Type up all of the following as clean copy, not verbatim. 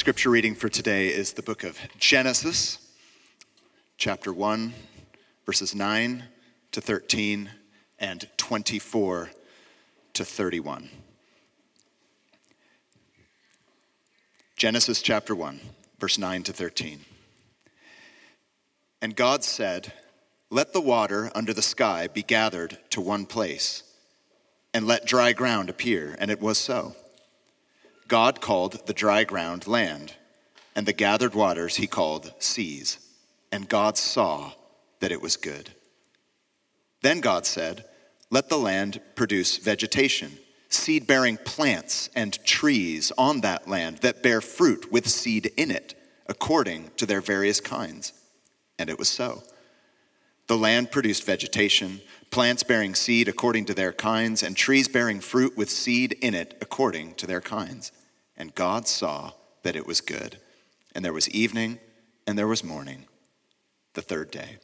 scripture reading for today is the book of Genesis, chapter 1, verses 9 to 13 and 24 to 31. Genesis chapter 1, verse 9 to 13. And God said, "Let the water under the sky be gathered to one place, and let dry ground appear." And it was so. God called the dry ground land, and the gathered waters he called seas. And God saw that it was good. Then God said, "Let the land produce vegetation, seed-bearing plants and trees on that land that bear fruit with seed in it, according to their various kinds." And it was so. The land produced vegetation, plants bearing seed according to their kinds, and trees bearing fruit with seed in it according to their kinds. And God saw that it was good. And there was evening and there was morning, the third day.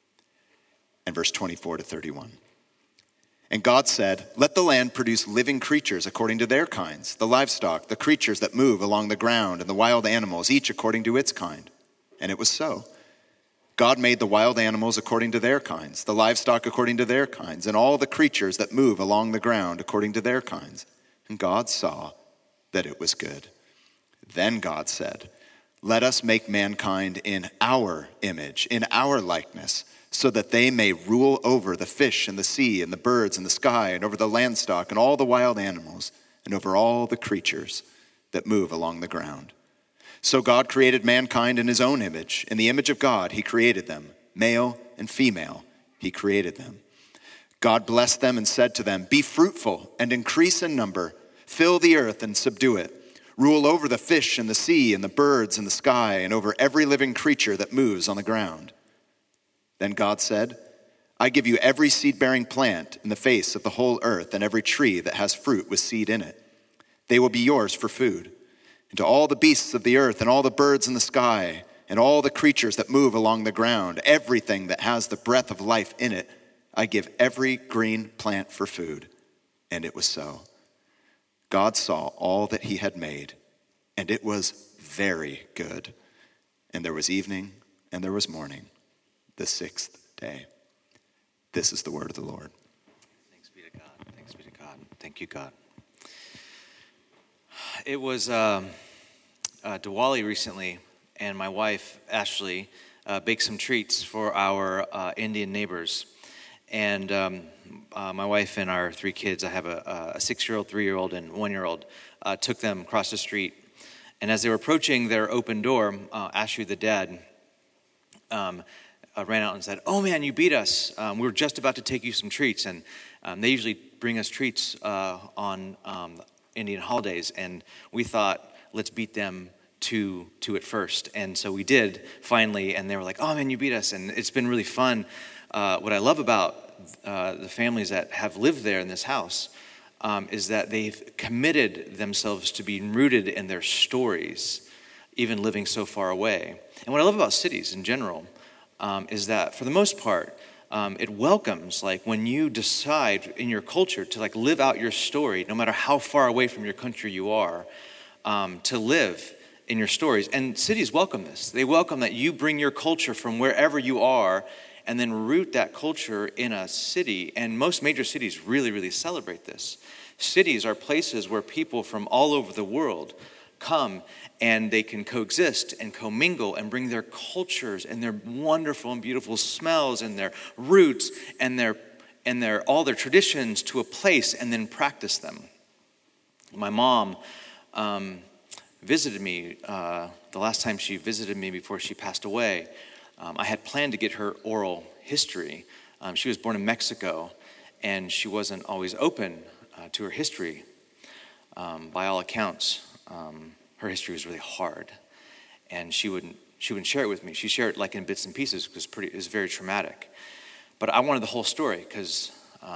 And verse 24 to 31. And God said, "Let the land produce living creatures according to their kinds, the livestock, the creatures that move along the ground, and the wild animals, each according to its kind." And it was so. God made the wild animals according to their kinds, the livestock according to their kinds, and all the creatures that move along the ground according to their kinds. And God saw that it was good. Then God said, "Let us make mankind in our image, in our likeness, so that they may rule over the fish in the sea and the birds in the sky and over the livestock and all the wild animals and over all the creatures that move along the ground." So God created mankind in his own image. In the image of God, he created them. Male and female, he created them. God blessed them and said to them, "Be fruitful and increase in number. Fill the earth and subdue it. Rule over the fish in the sea and the birds in the sky and over every living creature that moves on the ground." Then God said, "I give you every seed-bearing plant in the face of the whole earth and every tree that has fruit with seed in it. They will be yours for food. And to all the beasts of the earth and all the birds in the sky and all the creatures that move along the ground, everything that has the breath of life in it, I give every green plant for food." And it was so. God saw all that he had made, and it was very good. And there was evening and there was morning, the sixth day. This is the word of the Lord. Thanks be to God. Thanks be to God. Thank you, God. It was Diwali recently, and my wife, Ashley, baked some treats for our Indian neighbors. And my wife and our three kids, I have a 6-year-old, 3-year-old, and 1-year-old, took them across the street. And as they were approaching their open door, Ashley, the dad, ran out and said, "Oh man, you beat us. We were just about to take you some treats." And they usually bring us treats on Indian holidays, and we thought, let's beat them to it first. And so we did, finally, and they were like, "Oh man, you beat us." And it's been really fun. What I love about the families that have lived there in this house is that they've committed themselves to being rooted in their stories, even living so far away. And what I love about cities in general is that, for the most part, it welcomes, like, when you decide in your culture to, like, live out your story, no matter how far away from your country you are, to live in your stories. And cities welcome this. They welcome that you bring your culture from wherever you are and then root that culture in a city. And most major cities really, really celebrate this. Cities are places where people from all over the world come and they can coexist and commingle and bring their cultures and their wonderful and beautiful smells and their roots and their all their traditions to a place and then practice them. My mom visited me the last time she visited me before she passed away. I had planned to get her oral history. She was born in Mexico, and she wasn't always open to her history. By all accounts, her history was really hard, and she wouldn't share it with me. She shared it like in bits and pieces because it was very traumatic. But I wanted the whole story because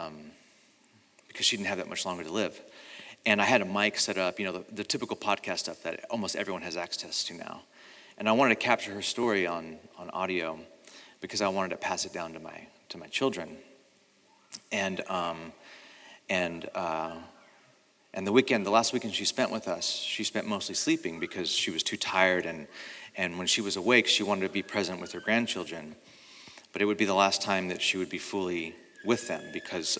she didn't have that much longer to live. And I had a mic set up, the typical podcast stuff that almost everyone has access to now. And I wanted to capture her story on audio because I wanted to pass it down to my children. And And the last weekend she spent with us, she spent mostly sleeping because she was too tired, and when she was awake, she wanted to be present with her grandchildren. But it would be the last time that she would be fully with them because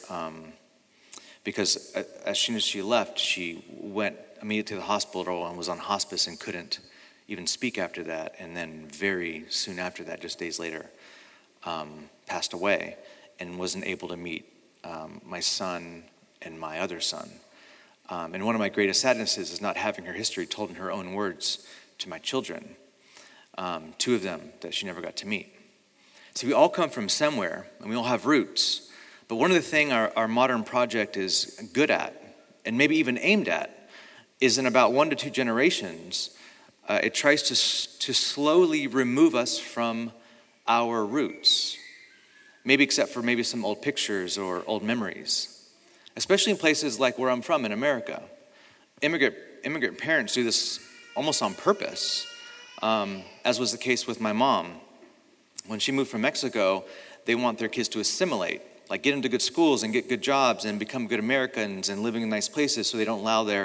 as soon as she left, she went immediately to the hospital and was on hospice and couldn't even speak after that. And then very soon after that, just days later, passed away and wasn't able to meet my son and my other son. And one of my greatest sadnesses is not having her history told in her own words to my children, two of them that she never got to meet. So we all come from somewhere, and we all have roots. But one of the things our modern project is good at, and maybe even aimed at, is in about 1 to 2 generations, it tries to slowly remove us from our roots. Maybe except for maybe some old pictures or old memories. Especially in places like where I'm from in America. Immigrant parents do this almost on purpose, as was the case with my mom. When she moved from Mexico, they want their kids to assimilate, like get into good schools and get good jobs and become good Americans and living in nice places so they don't allow their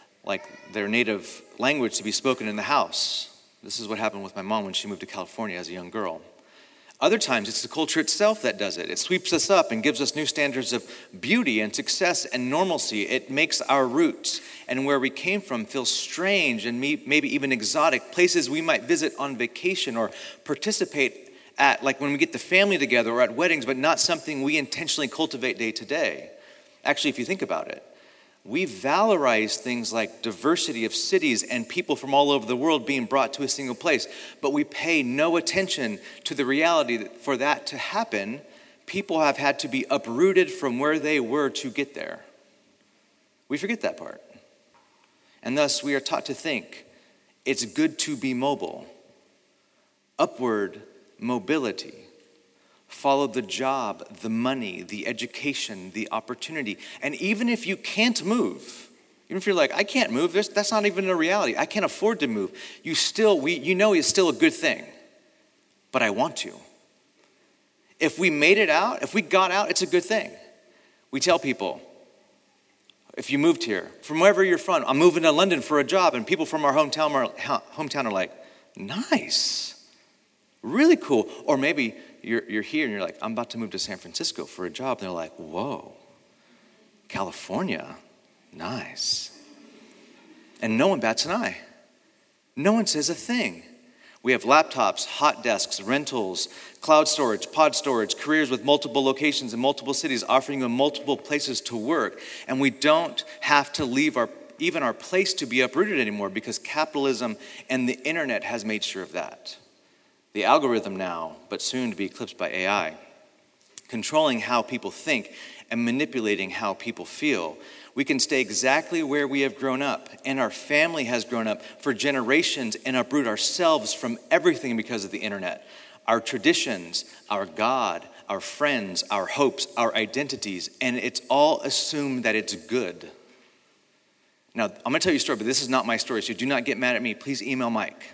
native language to be spoken in the house. This is what happened with my mom when she moved to California as a young girl. Other times, it's the culture itself that does it. It sweeps us up and gives us new standards of beauty and success and normalcy. It makes our roots and where we came from feel strange and maybe even exotic, places we might visit on vacation or participate at, like when we get the family together or at weddings, but not something we intentionally cultivate day to day. Actually, if you think about it, we valorize things like diversity of cities and people from all over the world being brought to a single place, but we pay no attention to the reality that for that to happen, people have had to be uprooted from where they were to get there. We forget that part. And thus, we are taught to think it's good to be mobile. Upward mobility. Follow the job, the money, the education, the opportunity. And even if you can't move, even if you're like, I can't move, that's not even a reality. I can't afford to move. You know it's still a good thing. But I want to. If we made it out, if we got out, it's a good thing. We tell people, if you moved here, from wherever you're from, I'm moving to London for a job, and people from our hometown are like, nice, really cool. Or maybe you're here and you're like, I'm about to move to San Francisco for a job. And they're like, whoa, California, nice. And no one bats an eye. No one says a thing. We have laptops, hot desks, rentals, cloud storage, pod storage, careers with multiple locations in multiple cities, offering you multiple places to work. And we don't have to leave even our place to be uprooted anymore because capitalism and the internet has made sure of that. The algorithm now, but soon to be eclipsed by AI, controlling how people think and manipulating how people feel. We can stay exactly where we have grown up and our family has grown up for generations and uproot ourselves from everything because of the internet. Our traditions, our God, our friends, our hopes, our identities, and it's all assumed that it's good. Now, I'm going to tell you a story, but this is not my story, so do not get mad at me. Please email Mike.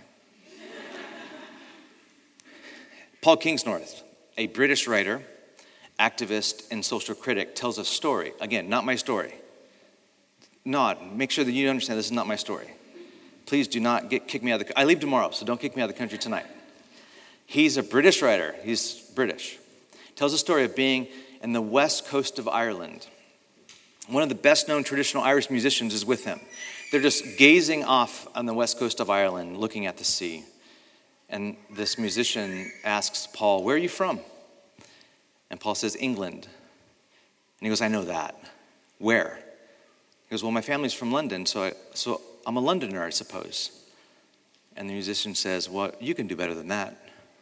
Paul Kingsnorth, a British writer, activist, and social critic, tells a story. Again, not my story. Nod. Make sure that you understand this is not my story. Please do not kick me out of the country. I leave tomorrow, so don't kick me out of the country tonight. He's a British writer. He's British. Tells a story of being in the west coast of Ireland. One of the best-known traditional Irish musicians is with him. They're just gazing off on the west coast of Ireland, looking at the sea. And this musician asks Paul, where are you from? And Paul says, England. And he goes, I know that. Where? He goes, well, my family's from London, so I'm a Londoner, I suppose. And the musician says, well, you can do better than that.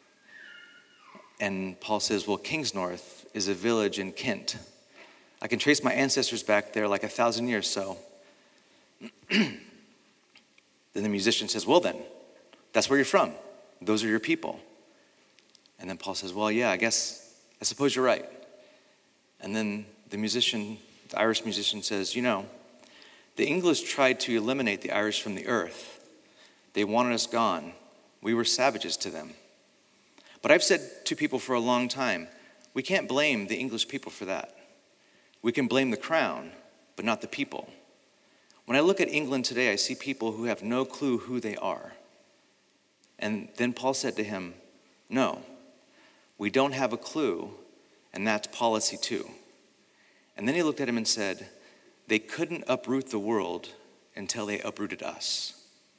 And Paul says, well, Kingsnorth is a village in Kent. I can trace my ancestors back there like 1,000 years, so. Then the musician says, well then, that's where you're from. Those are your people. And then Paul says, well, yeah, I suppose you're right. And then the Irish musician says, you know, the English tried to eliminate the Irish from the earth. They wanted us gone. We were savages to them. But I've said to people for a long time, we can't blame the English people for that. We can blame the crown, but not the people. When I look at England today, I see people who have no clue who they are. And then Paul said to him, no, we don't have a clue, and that's policy too. And then he looked at him and said, they couldn't uproot the world until they uprooted us.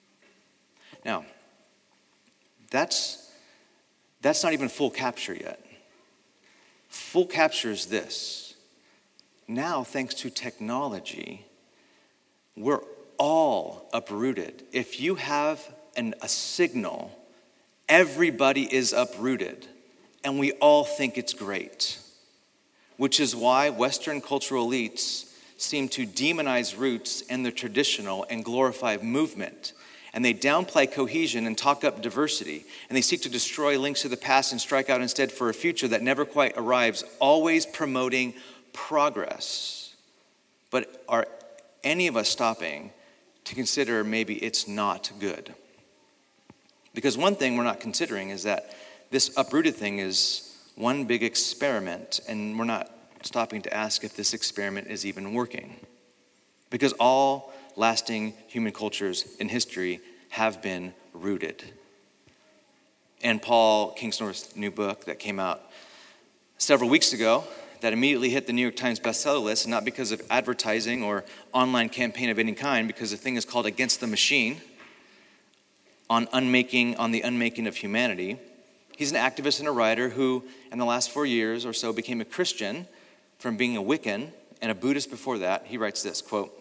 Now, that's not even full capture yet. Full capture is this. Now, thanks to technology, we're all uprooted. If you have a signal, everybody is uprooted, and we all think it's great, which is why Western cultural elites seem to demonize roots and the traditional and glorify movement. And they downplay cohesion and talk up diversity. And they seek to destroy links to the past and strike out instead for a future that never quite arrives, always promoting progress. But are any of us stopping to consider maybe it's not good? Because one thing we're not considering is that this uprooted thing is one big experiment, and we're not stopping to ask if this experiment is even working. Because all lasting human cultures in history have been rooted. And Paul Kingsnorth's new book that came out several weeks ago, that immediately hit the New York Times bestseller list, and not because of advertising or online campaign of any kind, because the thing is called Against the Machine, on the unmaking of humanity. He's an activist and a writer who, in the last 4 years or so, became a Christian from being a Wiccan and a Buddhist before that. He writes this, quote,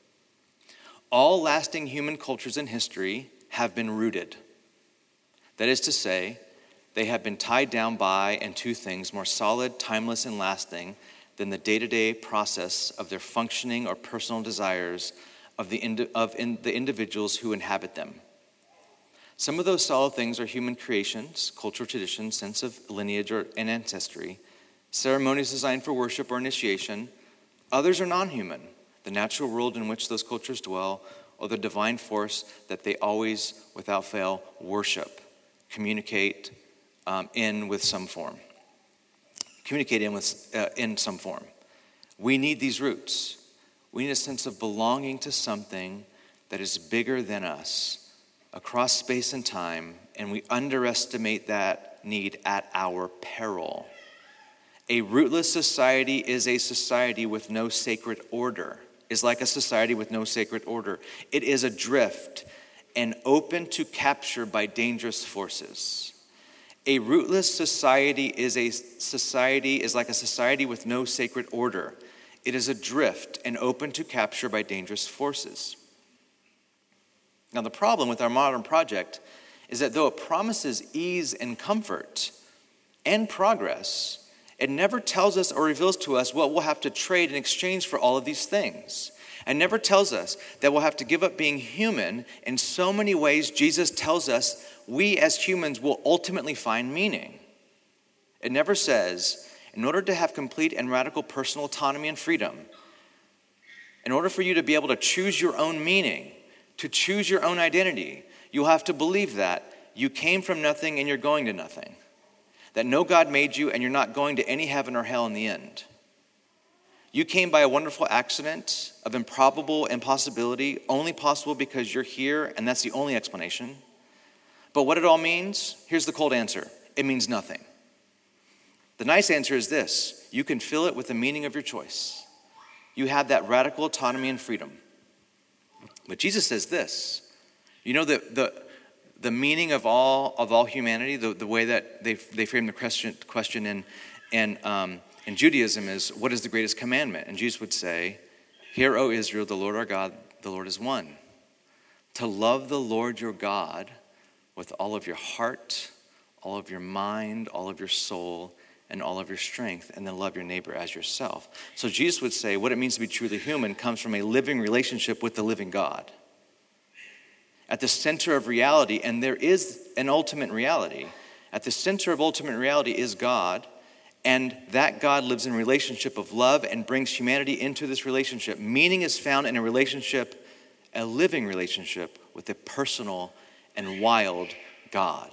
all lasting human cultures in history have been rooted. That is to say, they have been tied down by and to things more solid, timeless, and lasting than the day-to-day process of their functioning or personal desires of the individuals who inhabit them. Some of those solid things are human creations, cultural traditions, sense of lineage and ancestry, ceremonies designed for worship or initiation. Others are non-human, the natural world in which those cultures dwell, or the divine force that they always, without fail, worship, communicate in some form. We need these roots. We need a sense of belonging to something that is bigger than us, across space and time, and we underestimate that need at our peril. A rootless society is a society with no sacred order, is like a society with no sacred order. It is adrift and open to capture by dangerous forces. A rootless society is like a society with no sacred order. It is adrift and open to capture by dangerous forces. Now, the problem with our modern project is that though it promises ease and comfort and progress, it never tells us or reveals to us what we'll have to trade in exchange for all of these things. And never tells us that we'll have to give up being human in so many ways. Jesus tells us we as humans will ultimately find meaning. It never says, in order to have complete and radical personal autonomy and freedom, in order for you to be able to choose your own meaning, to choose your own identity, you'll have to believe that you came from nothing and you're going to nothing. That no God made you and you're not going to any heaven or hell in the end. You came by a wonderful accident of improbable impossibility, only possible because you're here, and that's the only explanation. But what it all means, here's the cold answer. It means nothing. The nice answer is this. You can fill it with the meaning of your choice. You have that radical autonomy and freedom. But Jesus says this. You know the meaning of all humanity, the way that they frame the question in Judaism is, what is the greatest commandment? And Jesus would say, hear, O Israel, the Lord our God, the Lord is one. To love the Lord your God with all of your heart, all of your mind, all of your soul, and all of your strength, and then love your neighbor as yourself. So Jesus would say what it means to be truly human comes from a living relationship with the living God. At the center of reality, and there is an ultimate reality, at the center of ultimate reality is God, and that God lives in a relationship of love and brings humanity into this relationship. Meaning is found in a relationship, a living relationship with a personal and wild God.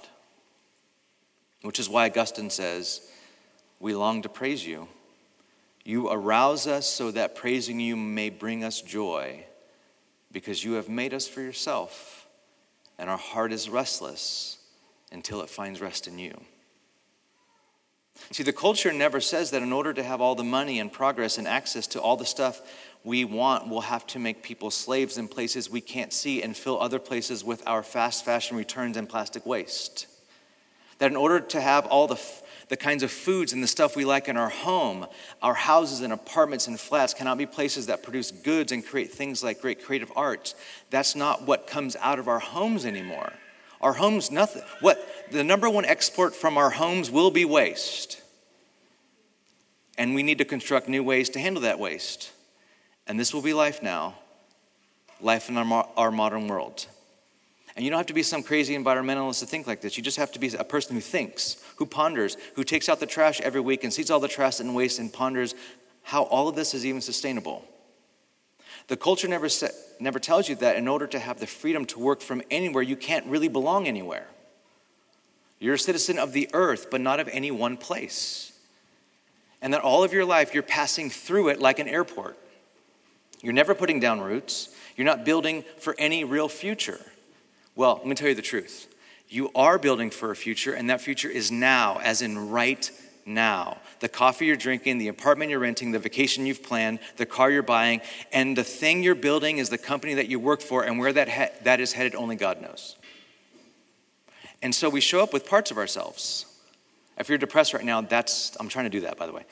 Which is why Augustine says, we long to praise you. You arouse us so that praising you may bring us joy. because you have made us for yourself, and our heart is restless until it finds rest in you. See, the culture never says that in order to have all the money and progress and access to all the stuff we want, we'll have to make people slaves in places we can't see and fill other places with our fast fashion returns and plastic waste. That in order to have all the kinds of foods and the stuff we like in our home, our houses and apartments and flats cannot be places that produce goods and create things like great creative art. That's not what comes out of our homes anymore. Our homes, nothing. What the number one export from our homes will be waste. And we need to construct new ways to handle that waste. And this will be life now, life in our modern world. And you don't have to be some crazy environmentalist to think like this. You just have to be a person who thinks, who ponders, who takes out the trash every week and sees all the trash and waste and ponders how all of this is even sustainable. The culture never tells you that in order to have the freedom to work from anywhere, you can't really belong anywhere. You're a citizen of the earth, but not of any one place. And that all of your life, you're passing through it like an airport. You're never putting down roots. You're not building for any real future. Well, let me tell you the truth. You are building for a future, and that future is now, as in right now. The coffee you're drinking, the apartment you're renting, the vacation you've planned, the car you're buying, and the thing you're building is the company that you work for, and where that is headed, only God knows. And so we show up with parts of ourselves. If you're depressed right now, I'm trying to do that, by the way.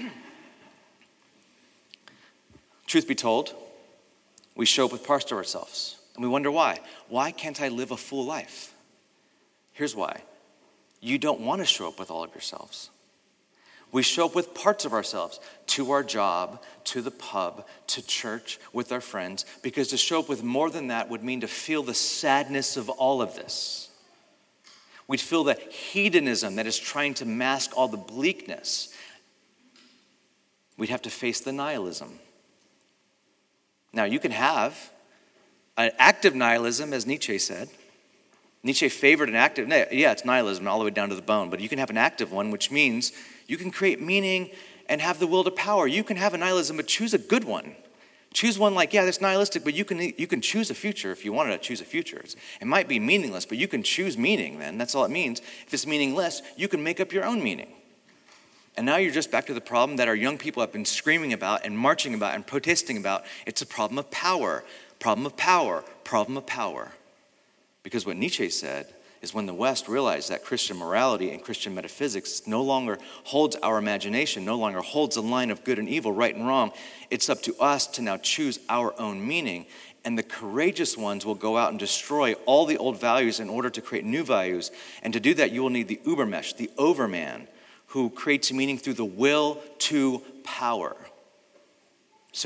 Truth be told, we show up with parts of ourselves. And we wonder why. Why can't I live a full life? Here's why. You don't want to show up with all of yourselves. We show up with parts of ourselves to our job, to the pub, to church, with our friends, because to show up with more than that would mean to feel the sadness of all of this. We'd feel the hedonism that is trying to mask all the bleakness. We'd have to face the nihilism. Now, you can have an active nihilism, as Nietzsche said. Nietzsche favored an active, yeah, it's nihilism all the way down to the bone, but you can have an active one, which means you can create meaning and have the will to power. You can have a nihilism, but choose a good one. Choose one like, yeah, that's nihilistic, but you can choose a future if you wanted to choose a future. It might be meaningless, but you can choose meaning then. That's all it means. If it's meaningless, you can make up your own meaning. And now you're just back to the problem that our young people have been screaming about and marching about and protesting about. It's a problem of power, problem of power, problem of power. Because what Nietzsche said is when the West realized that Christian morality and Christian metaphysics no longer holds our imagination, no longer holds the line of good and evil, right and wrong, it's up to us to now choose our own meaning. And the courageous ones will go out and destroy all the old values in order to create new values. And to do that, you will need the Ubermensch, the overman, who creates meaning through the will to power. So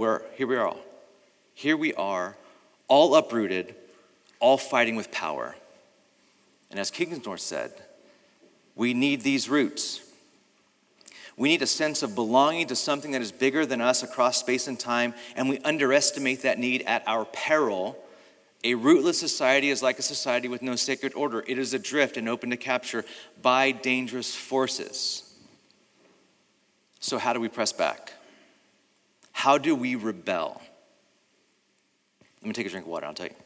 here we are, all uprooted, all fighting with power. And as Kingsnorth said, we need these roots. We need a sense of belonging to something that is bigger than us across space and time, and we underestimate that need at our peril. A rootless society is like a society with no sacred order. It is adrift and open to capture by dangerous forces. So how do we press back? How do we rebel? Let me take a drink of water, I'll tell you.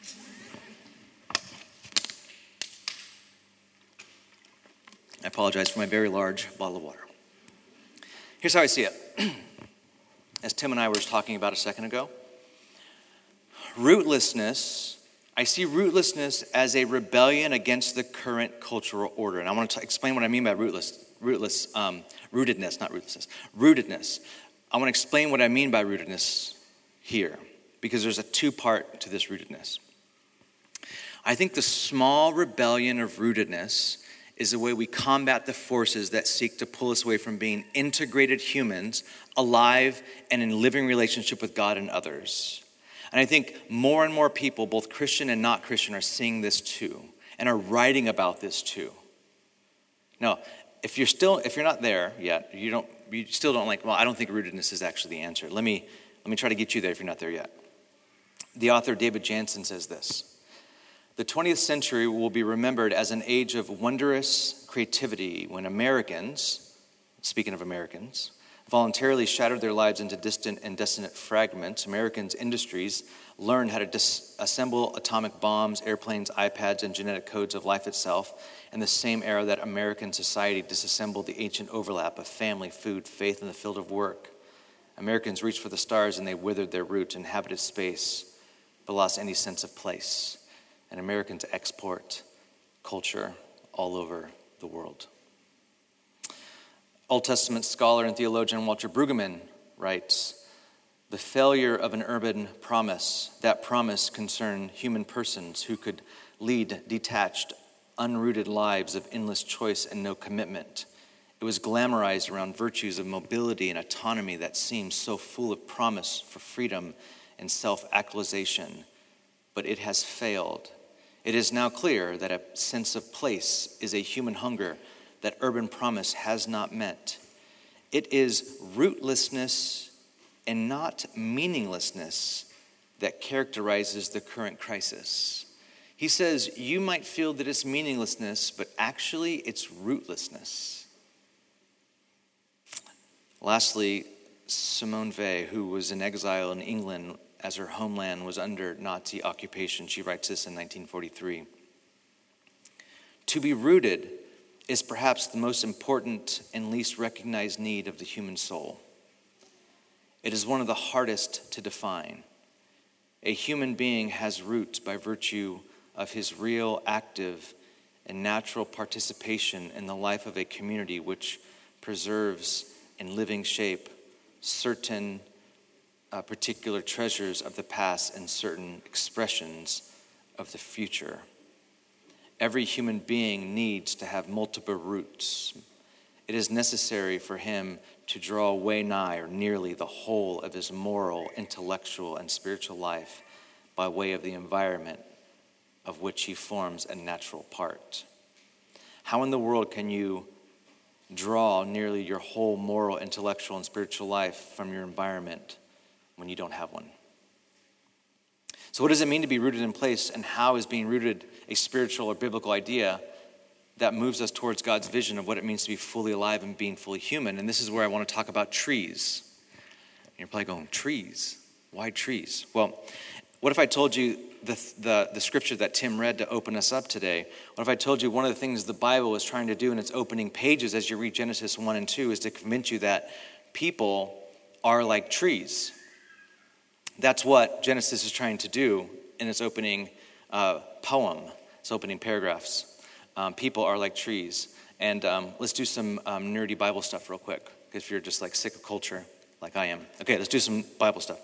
I apologize for my very large bottle of water. Here's how I see it. As Tim and I were just talking about a second ago, rootlessness, I see rootlessness as a rebellion against the current cultural order. And I want to explain what I mean by rootedness. I want to explain what I mean by rootedness here, because there's a two-part to this rootedness. I think the small rebellion of rootedness is the way we combat the forces that seek to pull us away from being integrated humans, alive and in living relationship with God and others. And I think more and more people, both Christian and not Christian, are seeing this too and are writing about this too. Now, if you're not there yet, you still don't like, well, I don't think rootedness is actually the answer. Let me try to get you there if you're not there yet. The author David Jansen says this: the 20th century will be remembered as an age of wondrous creativity when Americans, speaking of Americans, voluntarily shattered their lives into distant and desolate fragments. Americans' industries learned how to disassemble atomic bombs, airplanes, iPads, and genetic codes of life itself in the same era that American society disassembled the ancient overlap of family, food, faith, and the field of work. Americans reached for the stars and they withered their roots, inhabited space, but lost any sense of place. And Americans export culture all over the world. Old Testament scholar and theologian Walter Brueggemann writes, "The failure of an urban promise, that promise concerned human persons who could lead detached, unrooted lives of endless choice and no commitment. It was glamorized around virtues of mobility and autonomy that seemed so full of promise for freedom and self-actualization, but it has failed. It is now clear that a sense of place is a human hunger that urban promise has not met. It is rootlessness and not meaninglessness that characterizes the current crisis." He says, you might feel that it's meaninglessness, but actually it's rootlessness. Lastly, Simone Weil, who was in exile in England as her homeland was under Nazi occupation, she writes this in 1943. "To be rooted is perhaps the most important and least recognized need of the human soul. It is one of the hardest to define. A human being has roots by virtue of his real, active, and natural participation in the life of a community which preserves in living shape certain particular treasures of the past and certain expressions of the future. Every human being needs to have multiple roots. It is necessary for him to draw way nigh or nearly the whole of his moral, intellectual, and spiritual life by way of the environment of which he forms a natural part. How in the world can you draw nearly your whole moral, intellectual, and spiritual life from your environment when you don't have one?" So what does it mean to be rooted in place, and how is being rooted a spiritual or biblical idea that moves us towards God's vision of what it means to be fully alive and being fully human? And this is where I want to talk about trees. And you're probably going, trees? Why trees? Well, what if I told you the scripture that Tim read to open us up today? What if I told you one of the things the Bible is trying to do in its opening pages as you read Genesis 1 and 2 is to convince you that people are like trees? That's what Genesis is trying to do in its opening poem, its opening paragraphs. People are like trees. And let's do some nerdy Bible stuff real quick, if you're just like sick of culture like I am. Okay, let's do some Bible stuff.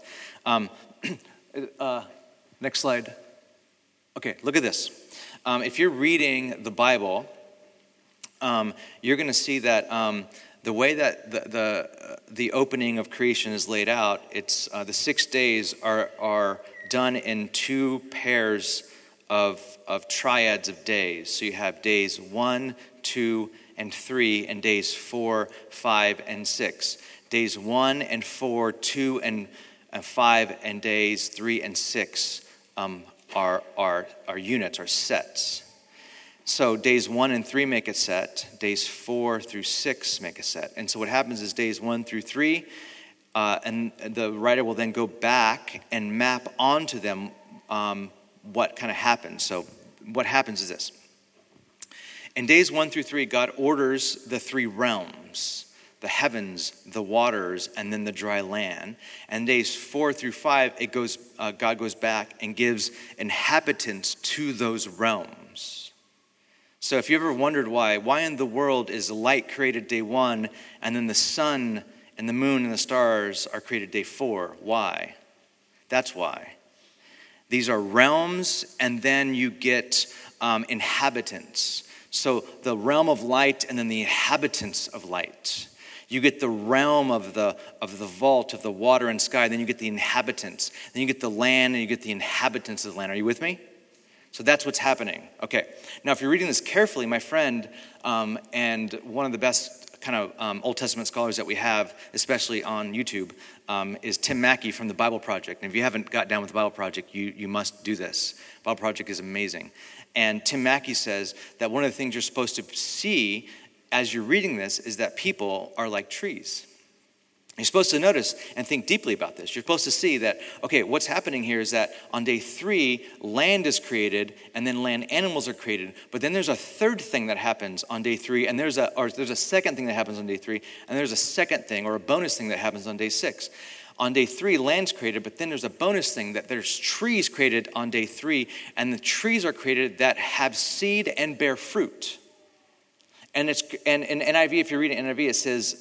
Next slide. Okay, look at this. If you're reading the Bible, you're going to see that the way that the opening of creation is laid out, it's the 6 days are done in two pairs of triads of days. So you have days 1, 2, and 3, and days 4, 5, and 6. Days 1 and 4, 2 and 5, and days 3 and 6 are units, are sets. So days 1 and 3 make a set. Days 4 through 6 make a set. And so what happens is days 1 through 3, and the writer will then go back and map onto them what kind of happens. So what happens is this. In days 1 through 3, God orders the three realms, the heavens, the waters, and then the dry land. And days 4 through 5, God goes back and gives inhabitants to those realms. So if you ever wondered why in the world is light created day 1, and then the sun and the moon and the stars are created day 4? Why? That's why. These are realms, and then you get inhabitants. So the realm of light, and then the inhabitants of light. You get the realm of the vault of the water and sky. Then you get the inhabitants. Then you get the land, and you get the inhabitants of the land. Are you with me? So that's what's happening. Okay. Now, if you're reading this carefully, my friend and one of the best kind of Old Testament scholars that we have, especially on YouTube, is Tim Mackie from the Bible Project. And if you haven't got down with the Bible Project, you must do this. Bible Project is amazing. And Tim Mackie says that one of the things you're supposed to see as you're reading this is that people are like trees. You're supposed to notice and think deeply about this. You're supposed to see that, okay, what's happening here is that on day 3, land is created, and then land animals are created. But then there's a third thing that happens on day 3, and there's a second thing that happens on day 3, and there's a second thing or a bonus thing that happens on day 6. On day 3, land's created, but then there's a bonus thing that there's trees created on day 3, and the trees are created that have seed and bear fruit. And in NIV, if you're reading NIV, it says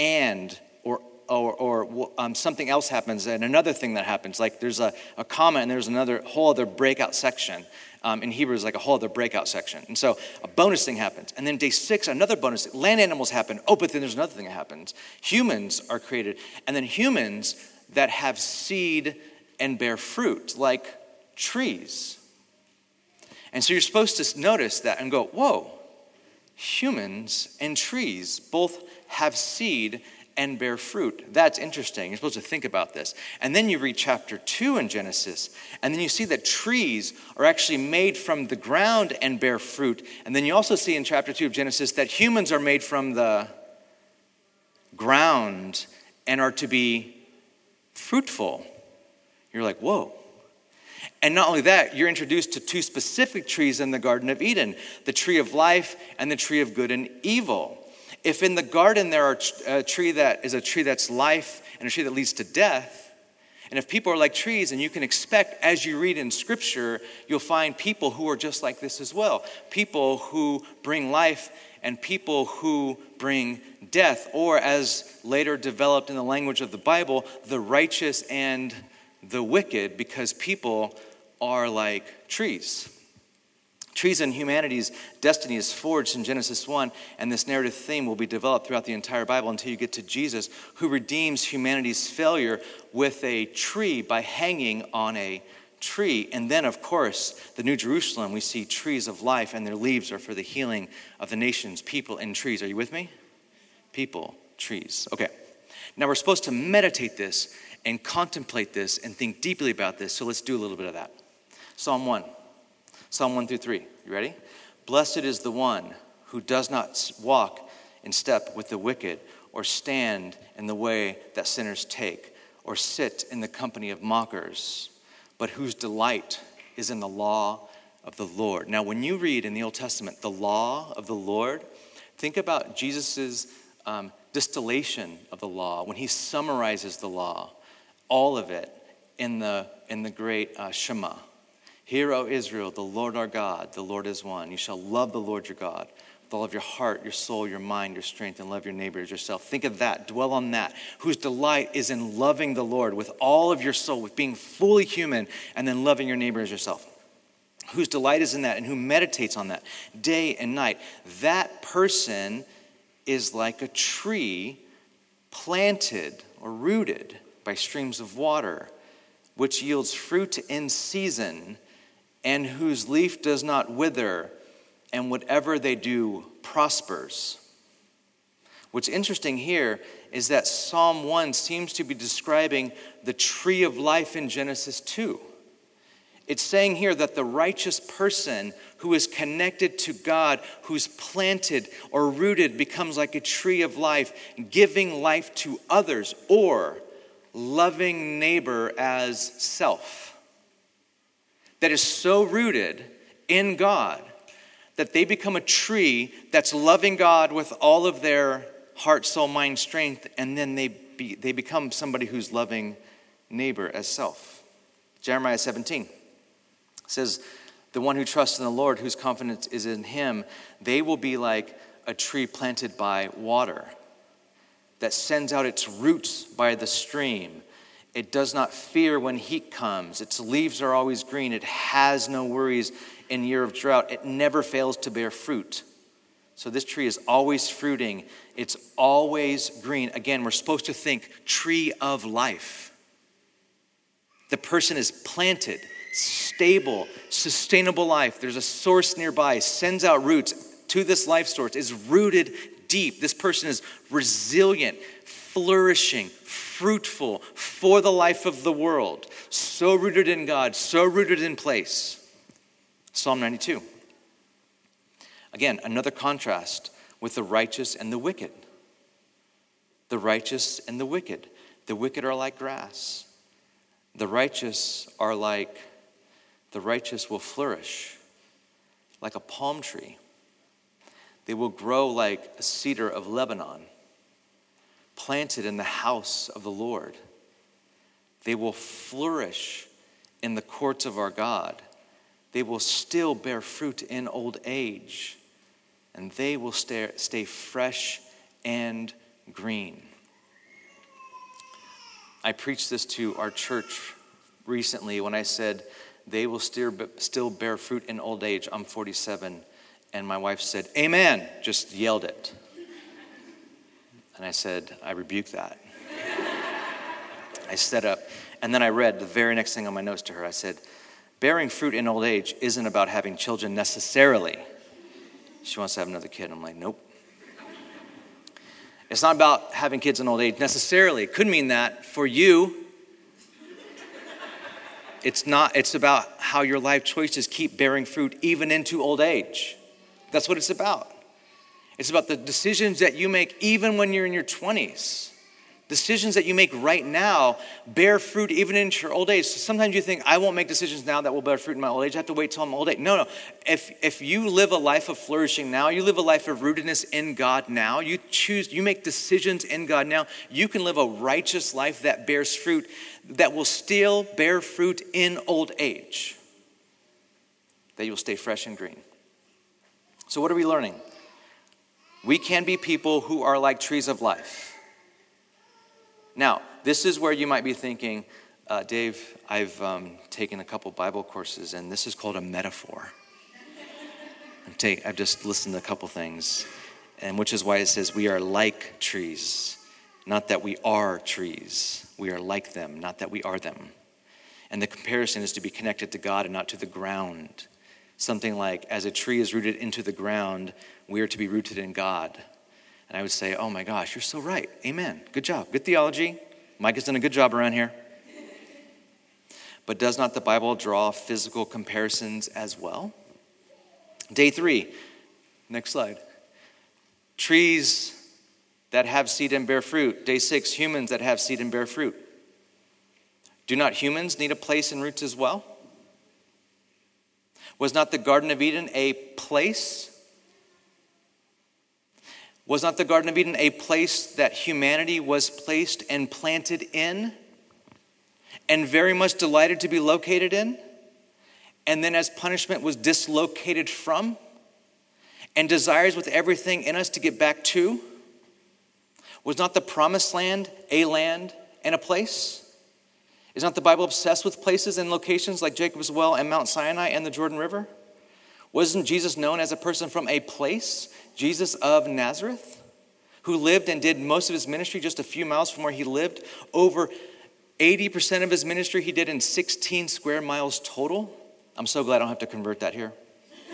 or something else happens, and another thing that happens, like there's a comma and there's another whole other breakout section. In Hebrew, is like a whole other breakout section. And so a bonus thing happens. And then day 6, another bonus. Land animals happen. Oh, but then there's another thing that happens. Humans are created. And then humans that have seed and bear fruit, like trees. And so you're supposed to notice that and go, whoa, humans and trees both have seed and bear fruit. That's interesting. You're supposed to think about this. And then you read chapter 2 in Genesis, and then you see that trees are actually made from the ground and bear fruit. And then you also see in chapter 2 of Genesis that humans are made from the ground and are to be fruitful. You're like, whoa. And not only that, you're introduced to 2 specific trees in the Garden of Eden, the tree of life and the tree of good and evil. If in the garden there are a tree that is a tree that's life and a tree that leads to death, and if people are like trees, and you can expect as you read in Scripture, you'll find people who are just like this as well. People who bring life and people who bring death, or as later developed in the language of the Bible, the righteous and the wicked, because people are like trees. Trees and humanity's destiny is forged in Genesis 1, and this narrative theme will be developed throughout the entire Bible until you get to Jesus, who redeems humanity's failure with a tree by hanging on a tree. And then, of course, the New Jerusalem, we see trees of life, and their leaves are for the healing of the nations, people, and trees. Are you with me? People, trees. Okay. Now, we're supposed to meditate this and contemplate this and think deeply about this, so let's do a little bit of that. Psalm 1 through 3. You ready? Blessed is the one who does not walk in step with the wicked, or stand in the way that sinners take, or sit in the company of mockers, but whose delight is in the law of the Lord. Now, when you read in the Old Testament, the law of the Lord, think about Jesus' distillation of the law, when he summarizes the law, all of it in the great Shema. Hear, O Israel, the Lord our God, the Lord is one. You shall love the Lord your God with all of your heart, your soul, your mind, your strength, and love your neighbor as yourself. Think of that. Dwell on that. Whose delight is in loving the Lord with all of your soul, with being fully human, and then loving your neighbor as yourself. Whose delight is in that and who meditates on that day and night. That person is like a tree planted or rooted by streams of water, which yields fruit in season, and whose leaf does not wither, and whatever they do prospers. What's interesting here is that Psalm 1 seems to be describing the tree of life in Genesis 2. It's saying here that the righteous person who is connected to God, who's planted or rooted, becomes like a tree of life, giving life to others, or loving neighbor as self. That is so rooted in God that they become a tree that's loving God with all of their heart, soul, mind, strength, and then they become somebody who's loving neighbor as self. Jeremiah 17 says, the one who trusts in the Lord, whose confidence is in him, they will be like a tree planted by water that sends out its roots by the stream. It does not fear when heat comes. Its leaves are always green. It has no worries in year of drought. It never fails to bear fruit. So this tree is always fruiting. It's always green. Again, we're supposed to think tree of life. The person is planted, stable, sustainable life. There's a source nearby, sends out roots to this life source, is rooted deep. This person is resilient, flourishing, fruitful for the life of the world. So rooted in God, so rooted in place. Psalm 92. Again, another contrast with the righteous and the wicked. the righteous and the wicked. The wicked are like grass. The righteous will flourish like a palm tree. They will grow like a cedar of Lebanon, planted in the house of the Lord. They will flourish in the courts of our God. They will still bear fruit in old age, and they will stay fresh and green. I preached this to our church recently when I said, they will still bear fruit in old age. I'm 47, and my wife said, amen, just yelled it. And I said, I rebuke that. I stood up, and then I read the very next thing on my notes to her. I said, bearing fruit in old age isn't about having children necessarily. She wants to have another kid. I'm like, nope. It's not about having kids in old age necessarily. It could mean that for you. It's not. It's about how your life choices keep bearing fruit even into old age. That's what it's about. It's about the decisions that you make even when you're in your 20s. Decisions that you make right now bear fruit even into your old age. So sometimes you think, I won't make decisions now that will bear fruit in my old age. I have to wait till I'm old age. No. If you live a life of flourishing now, you live a life of rootedness in God now, you make decisions in God now, you can live a righteous life that bears fruit, that will still bear fruit in old age. That you'll stay fresh and green. So what are we learning? We can be people who are like trees of life. Now, this is where you might be thinking, Dave, I've taken a couple Bible courses, and this is called a metaphor. I've just listened to a couple things, and which is why it says we are like trees, not that we are trees. We are like them, not that we are them. And the comparison is to be connected to God and not to the ground. Something like, as a tree is rooted into the ground, we are to be rooted in God. And I would say, oh my gosh, you're so right. Amen. Good job. Good theology. Mike has done a good job around here. But does not the Bible draw physical comparisons as well? Day 3. Next slide. Trees that have seed and bear fruit. Day 6. Humans that have seed and bear fruit. Do not humans need a place and roots as well? Was not the Garden of Eden a place? Was not the Garden of Eden a place that humanity was placed and planted in and very much delighted to be located in? And then as punishment was dislocated from and desires with everything in us to get back to? Was not the promised land a land and a place? Is not the Bible obsessed with places and locations like Jacob's Well and Mount Sinai and the Jordan River? Wasn't Jesus known as a person from a place? Jesus of Nazareth, who lived and did most of his ministry just a few miles from where he lived. Over 80% of his ministry he did in 16 square miles total. I'm so glad I don't have to convert that here.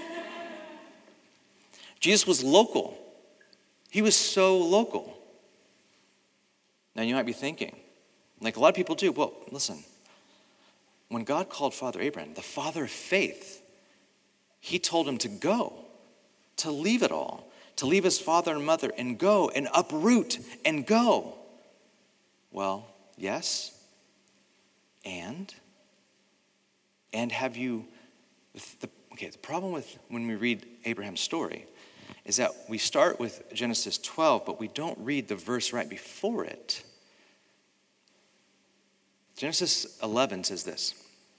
Jesus was local. He was so local. Now you might be thinking, like a lot of people do, well, listen, when God called Father Abraham, the father of faith, he told him to go, to leave it all, to leave his father and mother and go and uproot and go. Well, yes. And have you, the problem with when we read Abraham's story is that we start with Genesis 12, but we don't read the verse right before it. Genesis 11 says this.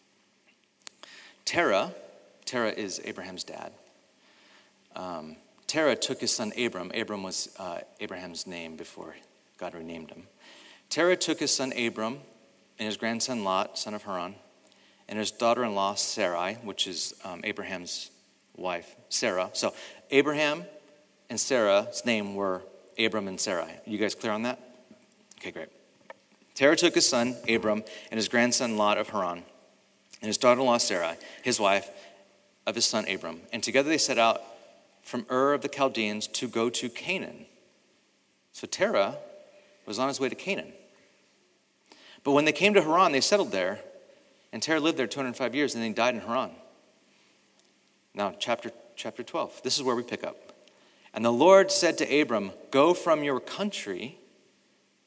Terah is Abraham's dad. Terah took his son Abram. Abram was Abraham's name before God renamed him. Terah took his son Abram and his grandson Lot, son of Haran, and his daughter-in-law Sarai, which is Abraham's wife, Sarah. So Abraham and Sarah's name were Abram and Sarai. You guys clear on that? Okay, great. Terah took his son Abram and his grandson Lot of Haran, and his daughter-in-law Sarai, his wife, of his son Abram. And together they set out from Ur of the Chaldeans to go to Canaan. So Terah was on his way to Canaan. But when they came to Haran, they settled there. And Terah lived there 205 years, and then he died in Haran. Now, chapter 12. This is where we pick up. And the Lord said to Abram, go from your country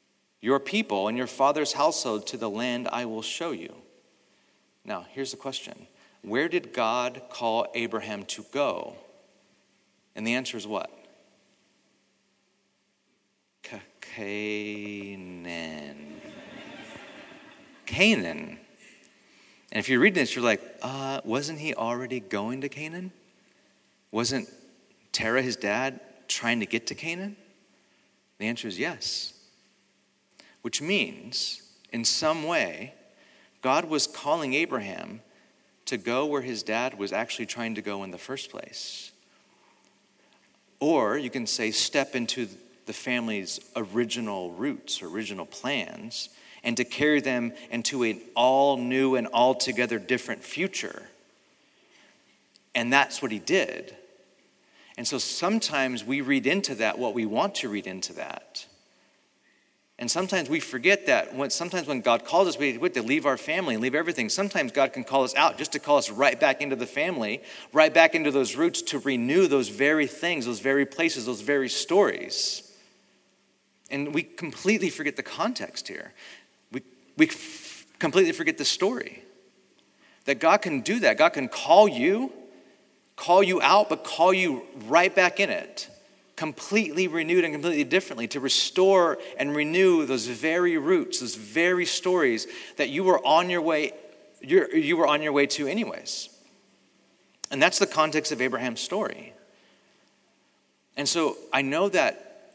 your people and your father's household to the land I will show you. Now, here's the question. Where did God call Abraham to go? And the answer is what? Canaan. Canaan. And if you're reading this, you're like, wasn't he already going to Canaan? Wasn't Terah, his dad, trying to get to Canaan? The answer is yes. Which means, in some way, God was calling Abraham to go where his dad was actually trying to go in the first place. Or you can say step into the family's original roots, original plans, and to carry them into an all new and altogether different future. And that's what he did. And so sometimes we read into that what we want to read into that. And sometimes we forget that sometimes when God calls us, we have to leave our family and leave everything. Sometimes God can call us out just to call us right back into the family, right back into those roots to renew those very things, those very places, those very stories. And we completely forget the context here. We completely forget the story. That God can do that. God can call you out, but call you right back in it. Completely renewed and completely differently, to restore and renew those very roots, those very stories that you were on your way to anyways. And that's the context of Abraham's story. And so I know that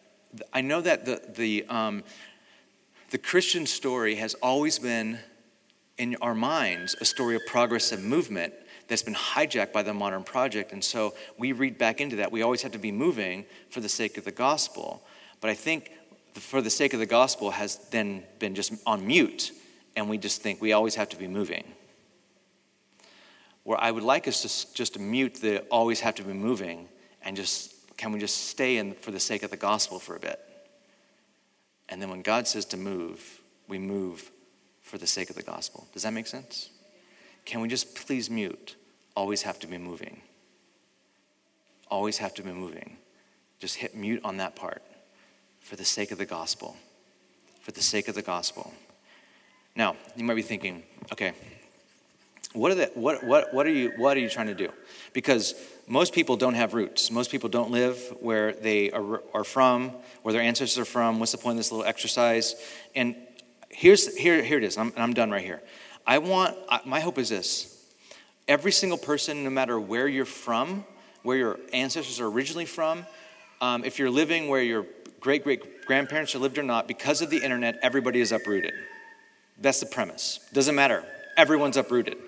the Christian story has always been in our minds a story of progress and movement that's been hijacked by the modern project. And so we read back into that. We always have to be moving for the sake of the gospel. But I think for the sake of the gospel has then been just on mute, and we just think we always have to be moving. Where I would like us to just mute the always have to be moving, and can we just stay in for the sake of the gospel for a bit? And then when God says to move, we move for the sake of the gospel. Does that make sense? Can we just please mute? Always have to be moving. Always have to be moving. Just hit mute on that part. For the sake of the gospel. For the sake of the gospel. Now, you might be thinking, okay, what are you trying to do? Because most people don't have roots. Most people don't live where they are from, where their ancestors are from. What's the point of this little exercise? And here it is. I'm done right here. My hope is this. Every single person, no matter where you're from, where your ancestors are originally from, if you're living where your great-great-grandparents lived or not, because of the internet, everybody is uprooted. That's the premise. Doesn't matter. Everyone's uprooted.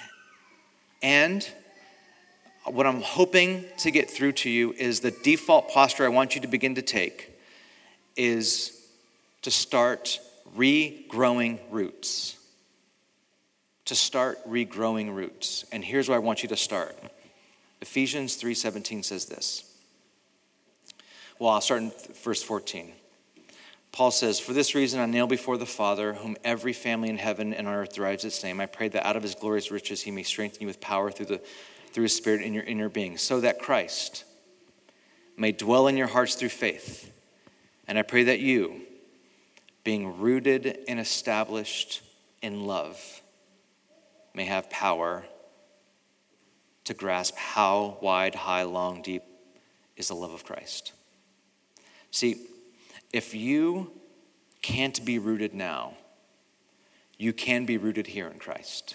And what I'm hoping to get through to you is the default posture I want you to begin to take is to start regrowing roots. To start regrowing roots. And here's where I want you to start. Ephesians 3:17 says this. Well, I'll start in verse 14. Paul says, "For this reason I kneel before the Father, whom every family in heaven and on earth derives its name. I pray that out of his glorious riches he may strengthen you with power through his Spirit in your inner being, so that Christ may dwell in your hearts through faith. And I pray that you, being rooted and established in love, may have power to grasp how wide, high, long, deep is the love of Christ." See, if you can't be rooted now, you can be rooted here in Christ.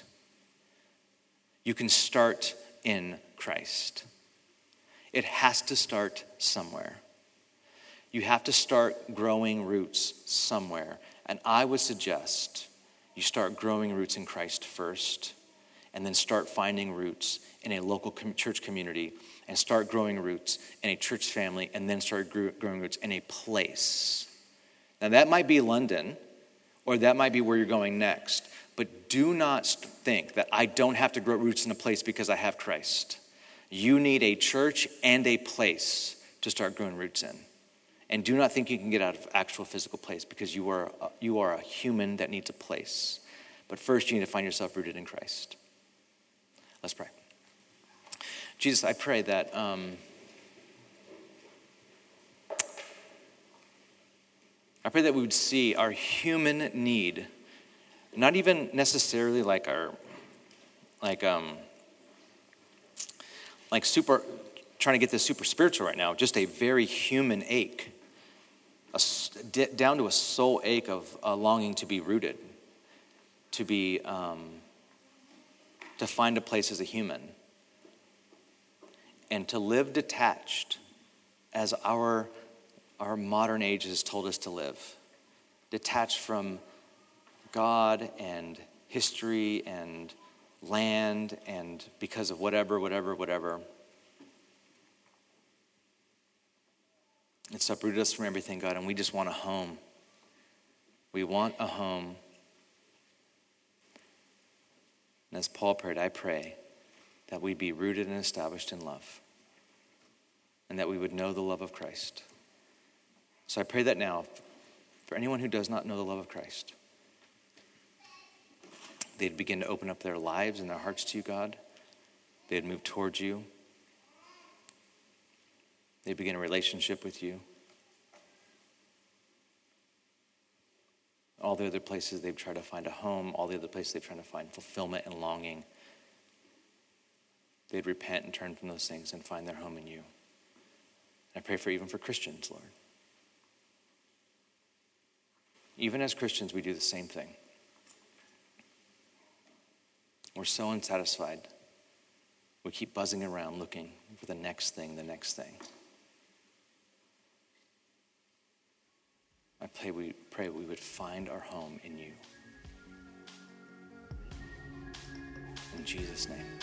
You can start in Christ. It has to start somewhere. You have to start growing roots somewhere. And I would suggest you start growing roots in Christ first, and then start finding roots in a local church community, and start growing roots in a church family, and then start growing roots in a place. Now that might be London, or that might be where you're going next, but do not think that I don't have to grow roots in a place because I have Christ. You need a church and a place to start growing roots in. And do not think you can get out of actual physical place, because you are a human that needs a place. But first you need to find yourself rooted in Christ. Let's pray. Jesus, I pray that I pray that we would see our human need, not even necessarily like super, trying to get this super spiritual right now, just a very human ache, down to a soul ache of a longing to be rooted, to be, to find a place as a human, and to live detached as our modern age has told us to live, detached from God and history and land and because of whatever. It's uprooted us from everything, God, and we just want a home. We want a home. And as Paul prayed, I pray that we'd be rooted and established in love, and that we would know the love of Christ. So I pray that now, for anyone who does not know the love of Christ, they'd begin to open up their lives and their hearts to you, God. They'd move towards you. They'd begin a relationship with you. All the other places they've tried to find a home, all the other places they've tried to find fulfillment and longing, they'd repent and turn from those things and find their home in you. I pray even for Christians, Lord. Even as Christians, we do the same thing. We're so unsatisfied. We keep buzzing around looking for the next thing. I pray we would find our home in you. In Jesus' name.